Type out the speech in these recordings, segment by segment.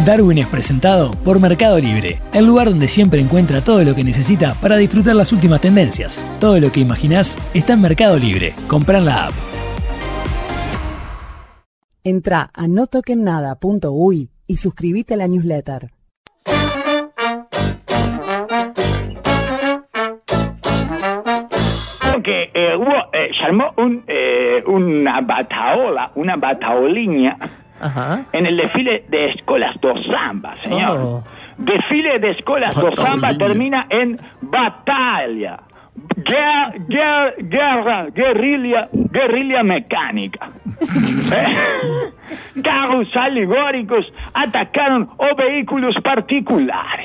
Darwin es presentado por Mercado Libre, el lugar donde siempre encuentra todo lo que necesita para disfrutar las últimas tendencias. Todo lo que imaginás está en Mercado Libre. Comprá en la app. Entrá a notokennada.uy y suscríbete a la newsletter. Que se armó una bataolinha en el desfile de Escolas do Samba, señor. Desfile de Escolas do Samba termina en batalla. Guerrilla mecánica. Carros alegóricos atacaron vehículos particulares.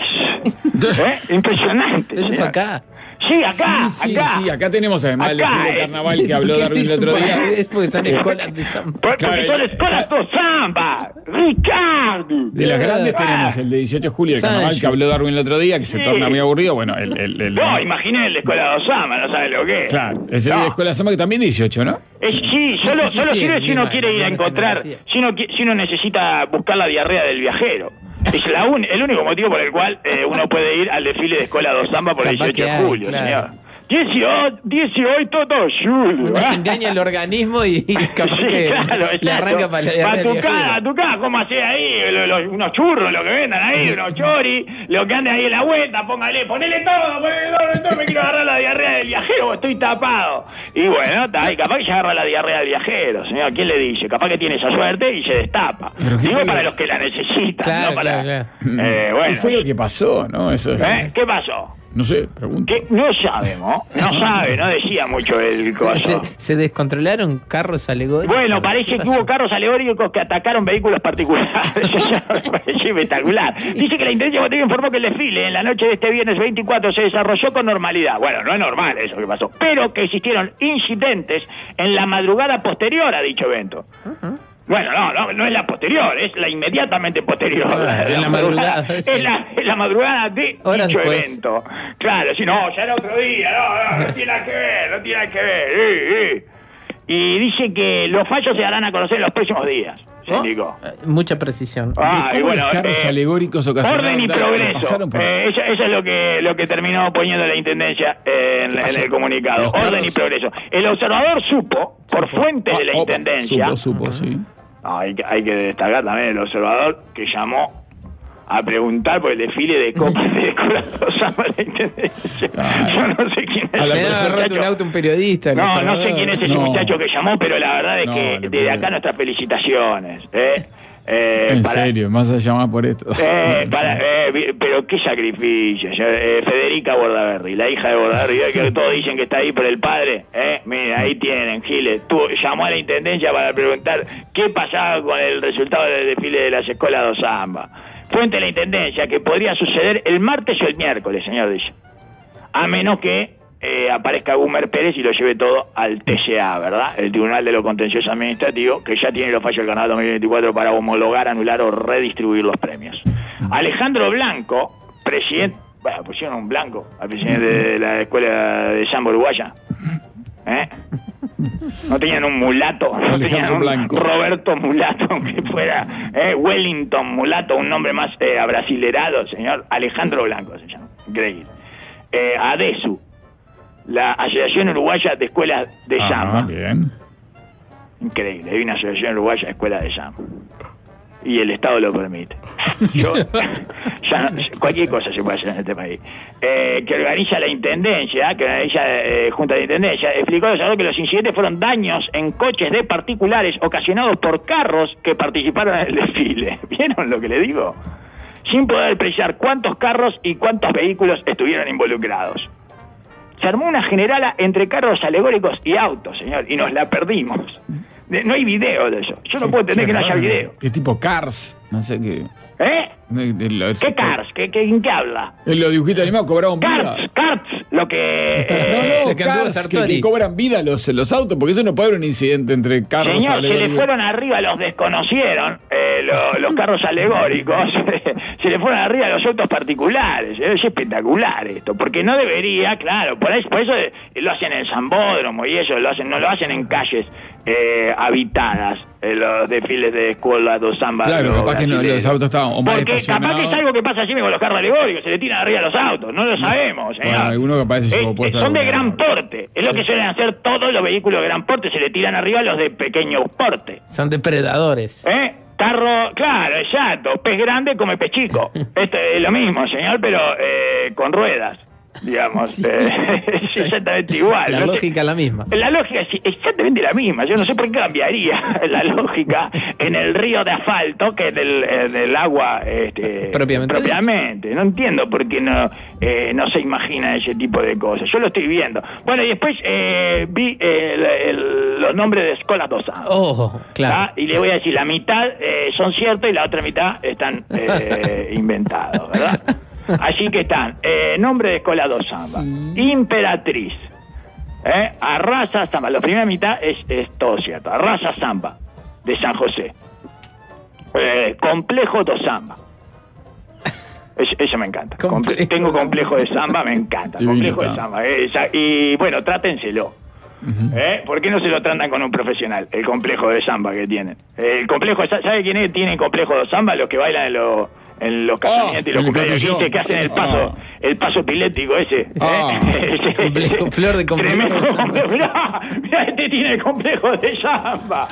Impresionante. Eso fue acá. Sí, acá. Sí, acá tenemos además el desfile de carnaval que habló Darwin el otro día. Es porque son escuelas de samba. Porque son escuelas de samba, Ricardo. De las grandes tenemos el de 18 de julio, el carnaval que habló Darwin el otro día, que se torna muy aburrido. Bueno, No, imaginé el de escuela de samba, no sabes lo que es. Claro, es el de escuela de samba que también 18, ¿no? Sí, solo sirve si uno quiere ir a encontrar, si uno necesita buscar la diarrea del viajero. Es el único motivo por el cual uno puede ir al desfile de Escola do Samba por el 18 de julio, señor. 18 todo julio. Engaña el organismo y capaz que le arranca para la diarrea. A tu casa, ¿cómo hacés ahí? Unos churros, lo que vendan ahí, unos choris, lo que ande ahí en la vuelta, ponele todo, me quiero agarrar la diarrea del viajero, estoy tapado. Y bueno, y capaz que se agarra la diarrea del viajero, señor, ¿quién le dice? Capaz que tiene esa suerte y se destapa. Digo para los que la necesitan, claro, no para... Claro. Bueno, ¿qué fue lo que pasó, no? Eso es... ¿Qué pasó? No sé, pregunto. No sabemos, no decía mucho el coso. ¿Se descontrolaron carros alegóricos? Bueno, parece que hubo carros alegóricos que atacaron vehículos particulares. Es espectacular. Dice que la Intendencia de Montevideo informó que el desfile en la noche de este viernes 24 se desarrolló con normalidad. Bueno, no es normal eso que pasó, pero que existieron incidentes en la madrugada posterior a dicho evento. Bueno, no es la posterior, es la inmediatamente posterior. En la madrugada. Es la madrugada de dicho evento. Claro, si no, ya era otro día, no tiene nada que ver. Y dice que los fallos se darán a conocer en los próximos días. Mucha precisión. ¿Cómo los carros alegóricos ocasionaron? Orden y progreso. Eso es lo que terminó poniendo la Intendencia en el comunicado. Orden y progreso. El observador supo, por fuentes de la Intendencia... Supo, sí. Hay que destacar también el observador que llamó a preguntar por el desfile de copas de Samba de la Intendencia. Yo no sé quién es. Le ha roto un auto un periodista. No sé quién es ese muchacho que llamó, pero la verdad es que desde acá nuestras felicitaciones. En serio, más allá más por esto. Pero qué sacrificio. Federica Bordaberry, la hija de Bordaberry, que todos dicen que está ahí por el padre. Mira, ahí tienen, Giles. Llamó a la Intendencia para preguntar qué pasaba con el resultado del desfile de las escuelas do Samba. Fuente de la Intendencia que podría suceder el martes o el miércoles, señor, dice. A menos que aparezca Gumer Pérez y lo lleve todo al TCA, ¿verdad? El Tribunal de lo Contencioso Administrativo, que ya tiene los fallos del Carnaval 2024 para homologar, anular o redistribuir los premios. Alejandro Blanco, presidente... Bueno, pusieron un blanco al presidente de la Escuela de Samba Uruguaya. No tenían un mulato, no tenían un Blanco. Roberto Mulato, aunque fuera Wellington Mulato, un nombre más abrasilerado, señor. Alejandro Blanco se llama, increíble. ADESU, la Asociación Uruguaya de Escuelas de Samba. Bien. Increíble, hay una Asociación Uruguaya de Escuelas de Samba. Y el Estado lo permite. Cualquier cosa se puede hacer en este país. Que organiza la Intendencia, Junta de Intendencia, explicó que los incidentes fueron daños en coches de particulares ocasionados por carros que participaron en el desfile. ¿Vieron lo que le digo? Sin poder precisar cuántos carros y cuántos vehículos estuvieron involucrados. Se armó una generala entre carros alegóricos y autos, señor, y nos la perdimos. No hay video de eso. Yo no puedo entender que no haya video. ¿Qué tipo Cars? No sé qué. ¿Qué Cars? ¿En qué habla? En los dibujitos animados cobraban vida. Cars, lo que... no, Cars, que cobran vida los autos, porque eso no puede haber un incidente entre carros Señor, alegóricos. Se le fueron arriba, los desconocieron, los carros alegóricos, se le fueron arriba los autos particulares. Es espectacular esto, porque no debería, claro, por eso lo hacen en el Sambódromo y eso, no lo hacen en calles habitadas los desfiles de escuela do samba. Claro, capaz que los autos estaban o mal estacionados. Capaz que es algo que pasa siempre con los carros alegóricos, se le tiran arriba a los autos, no lo sabemos, señor. Bueno, algunos capaz se llevó puesto. Son de gran porte, es lo que suelen hacer todos los vehículos de gran porte, se le tiran arriba a los de pequeño porte. Son depredadores. Carro, claro, exacto, pez grande come pez chico. Esto es lo mismo, señor, pero con ruedas. Digamos, es exactamente igual. La lógica es la misma. La lógica es exactamente la misma. Yo no sé por qué cambiaría la lógica en el río de asfalto que del agua propiamente. No entiendo por qué no se imagina ese tipo de cosas. Yo lo estoy viendo. Bueno, y después vi los nombres de escuelas do samba. Oh, claro. Y le voy a decir, la mitad son ciertos y la otra mitad están inventados, ¿verdad? Así que están, nombre de escuela do samba, Imperatriz, Arrasa Samba, la primera mitad es todo cierto, Arrasa Samba, de San José, Complejo do Samba, eso me encanta, tengo complejo de samba, me encanta, complejo de samba, y bueno, trátenselo. ¿Por qué no se lo tratan con un profesional? El complejo de samba que tienen. El complejo, ¿sabe quién tiene complejo de samba? Los que bailan en los casamientos y los cumpleaños que hacen el paso epiléptico ese. Flor de complejo de samba. Mirá, este tiene el complejo de samba.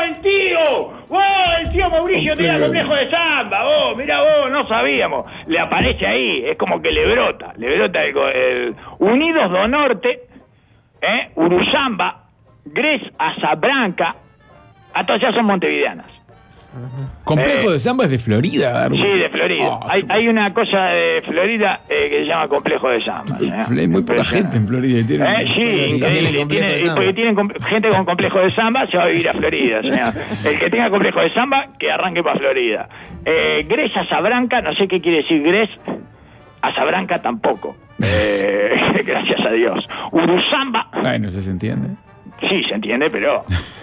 El tío Mauricio tiene el complejo de samba. Mirá vos, no sabíamos. Le aparece ahí, es como que le brota el Unidos do Norte, Uruzamba, Gres, Azabranca, a todas ellas son montevideanas. Complejo de samba es de Florida, Darwin. Sí, de Florida. Hay una cosa de Florida que se llama complejo de samba. Hay muy poca gente en Florida. Sí, increíble. Porque tienen gente con complejo de samba, se va a vivir a Florida, señor. El que tenga complejo de samba, que arranque para Florida. Gres, Azabranca, no sé qué quiere decir Gres. Azabranca tampoco. Gracias a Dios. Uruzamba. Ay, no sé si se entiende. Sí, se entiende, pero...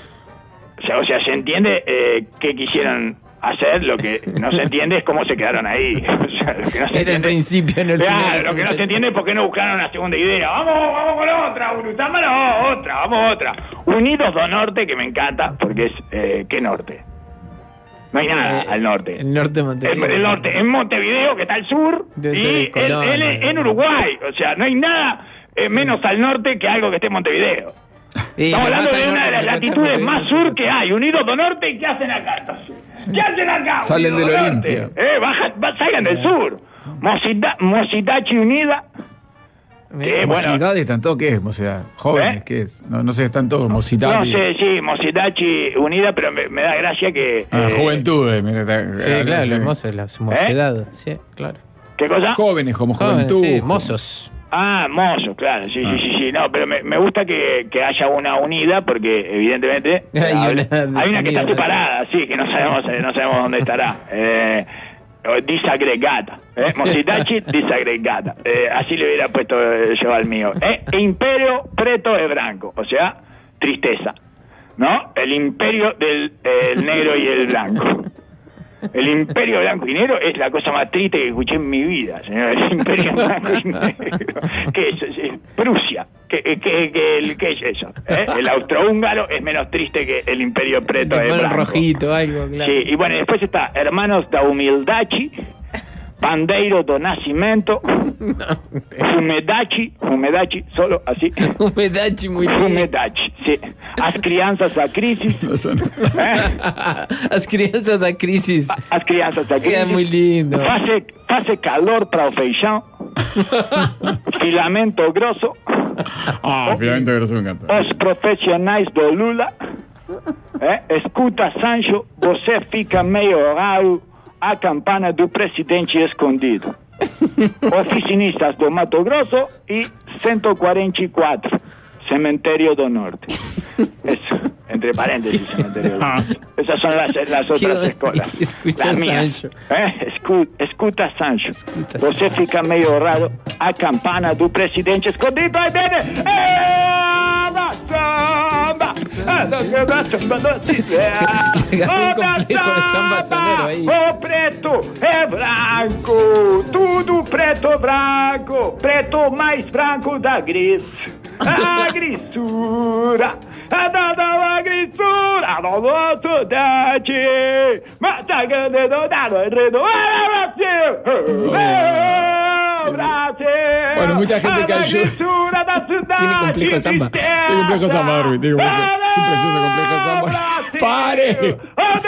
O sea, se entiende qué quisieron hacer, lo que no se entiende es cómo se quedaron ahí. O sea, lo que no se entiende, el principio, en el final. Lo que no se entiende es por qué no buscaron una segunda idea. Vamos con otra, Uruzamba, vamos otra. Unidos do Norte, que me encanta, porque es... ¿qué norte? No hay nada al norte. El norte de Montevideo. El norte, en Montevideo, que está al sur, y él en Uruguay. O sea, no hay nada menos al norte que algo que esté en Montevideo. Estamos hablando de una de las latitudes más sur que hay. Unidos do Norte, ¿y qué hacen acá entonces? ¿Qué hacen acá? Salen del Olimpia. Salgan del sur. Mocitachi Unida. Mocitachi están todos, ¿qué es? O sea, jóvenes, ¿qué es? No sé, están todos Mocitachi. No sé, sí, Mocitachi Unida, pero me da gracia que... juventudes, mira. Sí, claro, hermoso, la mocedad. Sí, claro. ¿Qué cosa? Jóvenes, como juventud. Sí, mozos. Mozos, claro, sí. No, pero me gusta que haya una unida, porque evidentemente hay una que está separada, sí, que no sabemos dónde estará. Disagregata, Mocitachi disagregata, así le hubiera puesto yo al mío. Imperio Preto de Branco, o sea, tristeza, ¿no? El imperio del negro y el blanco. El imperio blanco y negro es la cosa más triste que escuché en mi vida, señor. El imperio blanco y negro. ¿Qué es? Prusia. ¿Qué es eso? El austrohúngaro es menos triste que el imperio preto de blanco. Rojito, algo, claro. Sí, y bueno, después está Hermanos da Humildachi, Pandeiro do Nascimento, Fumedachi, solo así. Fumedachi, muy bien. Fumedachi, sí. As crianças da crisis. As crianças da crisis. As crianças da crisis. É muito lindo. Faze calor para o feijão. Filamento grosso. Filamento grosso me encanta. Os profissionais do Lula. Escuta, Sancho, você fica meio raro. A campana do presidente escondido. Oficinistas do Mato Grosso e 144, Cementerio do Norte. Eso, entre paréntesis, Cementerio do Norte. Esas son las otras escuelas. Escucha, Sancho. Escuta, Sancho. Você fica meio raro. A campana do presidente escondido. Aí vem. O preto é branco, tudo preto branco, preto mais branco da gris, a grisura Bueno, mucha gente que ayuda. Tiene complejo de samba. Tiene complejo de samba, Darwin. Es un precioso complejo de samba. ¡Pare!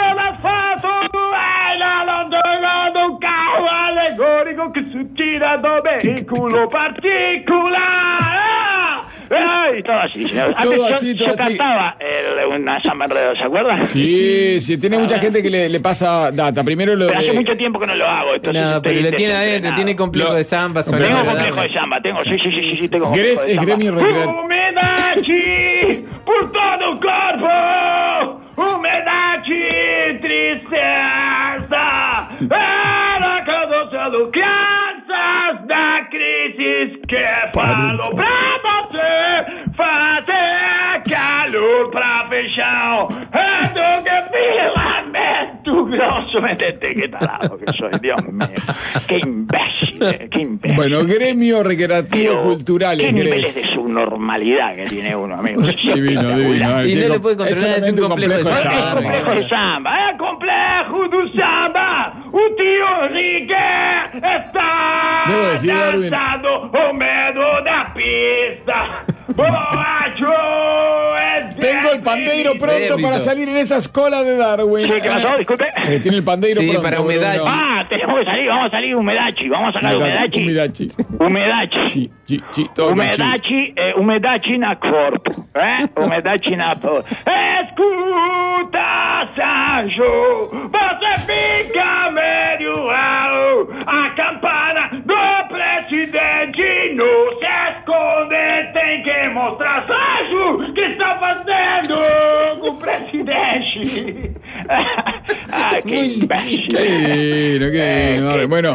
Un carro alegórico que se tira do vehículo particular. Y todo así, señor. Todo así, todo así. Cantaba una samba enredada, ¿se acuerdan? Sí, tiene mucha gente que le pasa data. Primero lo pero hace mucho tiempo que no lo hago. No, pero lo tiene adentro, tiene complejo de samba. Tengo complejo de samba, tengo, sí, tengo complejo de samba. Es gremio recreativo. Umidade por todo o corpo, umidade, tristeza, era causando crianças da crise que falo pra você, fazer calor pra feijão, é do que filamento grosso, me entendé que tarado que soy, Dios mío, qué imbécil. Bueno, gremio recreativo cultural. Qué niveles de subnormalidad que tiene uno, amigo. Divino. Y no le puede controlar, es un complejo de samba. Complejo de samba, é complejo do samba. O tio Enrique está dançando o medo da pista. Tengo el pandeiro pronto para salir en esas colas de Darwin. ¿Qué pasó? Disculpe. Tiene el pandeiro pronto. Sí, para Umedachi. Tenemos que salir, vamos a salir Umedachi. Vamos a sacar Umedachi. Umedachi na corpo. Umedachi na corpo. Escuta, Sancho, você fica meio alto. A campana do presidente não se esconde, tem que mostrar, Sancho, que está fazendo com o presidente. Qué imbécil. Qué bueno.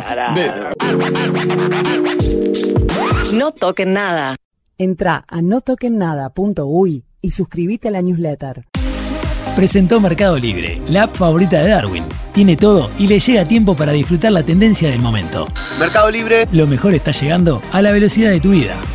No toquen nada. Entrá a notoquennada.uy y suscríbete a la newsletter. Presentó Mercado Libre, la app favorita de Darwin. Tiene todo y le llega a tiempo para disfrutar la tendencia del momento. Mercado Libre. Lo mejor está llegando a la velocidad de tu vida.